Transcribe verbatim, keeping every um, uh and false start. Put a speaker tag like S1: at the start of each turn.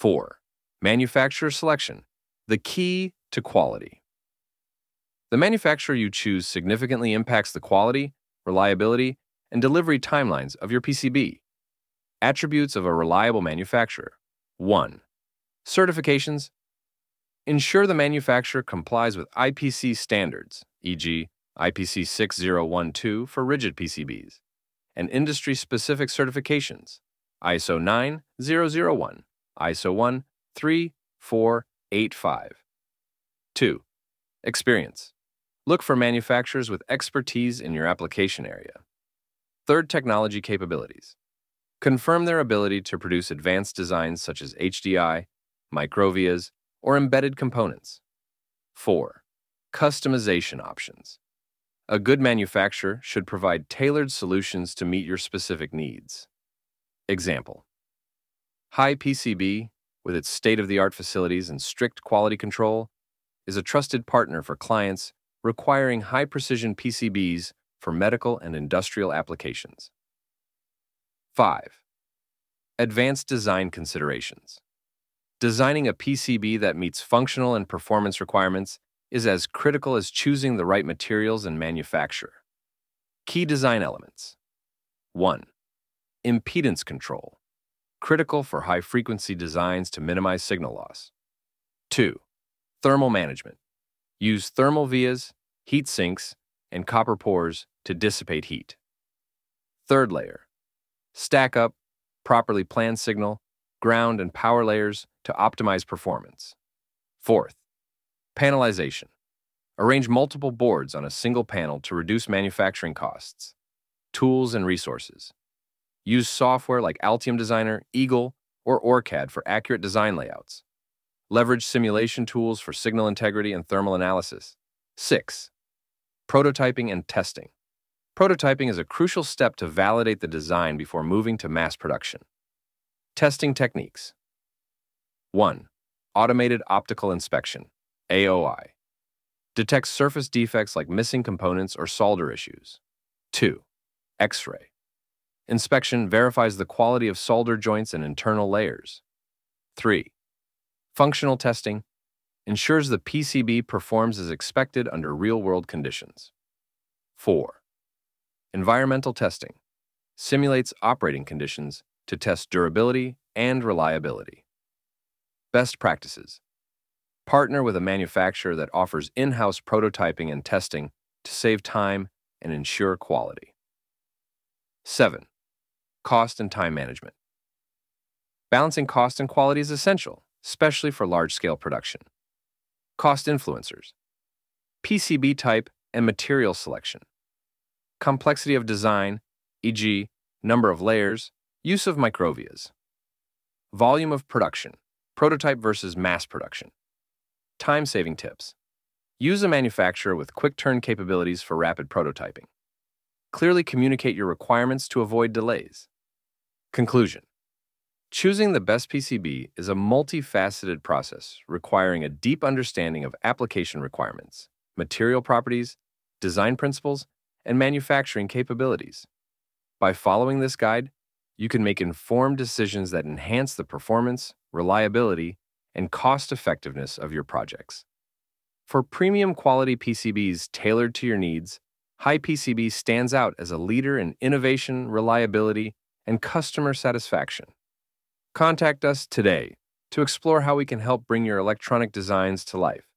S1: four. Manufacturer selection, the key to quality. The manufacturer you choose significantly impacts the quality, reliability, and delivery timelines of your P C B. Attributes of a reliable manufacturer. one. Certifications. Ensure the manufacturer complies with I P C standards, for example, I P C six zero one two for rigid P C Bs, and industry-specific certifications, I S O nine thousand one, I S O one three four eight five. two. Experience. Look for manufacturers with expertise in your application area. Third, technology capabilities. Confirm their ability to produce advanced designs such as H D I, microvias, or embedded components. four. Customization options. A good manufacturer should provide tailored solutions to meet your specific needs. Example: High P C B, with its state-of-the-art facilities and strict quality control, is a trusted partner for clients requiring high-precision P C Bs for medical and industrial applications. five. Advanced design considerations. Designing a P C B that meets functional and performance requirements is as critical as choosing the right materials and manufacturer. Key design elements. one. Impedance control, critical for high-frequency designs to minimize signal loss. two. Thermal management. Use thermal vias, heat sinks, and copper pores to dissipate heat. Third layer. Stack up, properly plan signal, ground, and power layers to optimize performance. Fourth. Panelization. Arrange multiple boards on a single panel to reduce manufacturing costs. Tools and resources. Use software like Altium Designer, Eagle, or OrCAD for accurate design layouts. Leverage simulation tools for signal integrity and thermal analysis. six. Prototyping and testing. Prototyping is a crucial step to validate the design before moving to mass production. Testing techniques. one. Automated optical inspection, A O I. Detects surface defects like missing components or solder issues. two. X-ray. Inspection verifies the quality of solder joints and internal layers. three. Functional testing. Ensures the P C B performs as expected under real-world conditions. four. Environmental testing. Simulates operating conditions to test durability and reliability. Best practices. Partner with a manufacturer that offers in-house prototyping and testing to save time and ensure quality. seven. Cost and time management. Balancing cost and quality is essential, especially for large-scale production. Cost influencers. P C B type and material selection. Complexity of design, for example, number of layers, use of microvias. Volume of production, prototype versus mass production. Time-saving tips. Use a manufacturer with quick-turn capabilities for rapid prototyping. Clearly communicate your requirements to avoid delays. Conclusion. Choosing the best P C B is a multifaceted process requiring a deep understanding of application requirements, material properties, design principles, and manufacturing capabilities. By following this guide, you can make informed decisions that enhance the performance, reliability, and cost-effectiveness of your projects. For premium quality P C Bs tailored to your needs, High P C B stands out as a leader in innovation, reliability, and customer satisfaction. Contact us today to explore how we can help bring your electronic designs to life.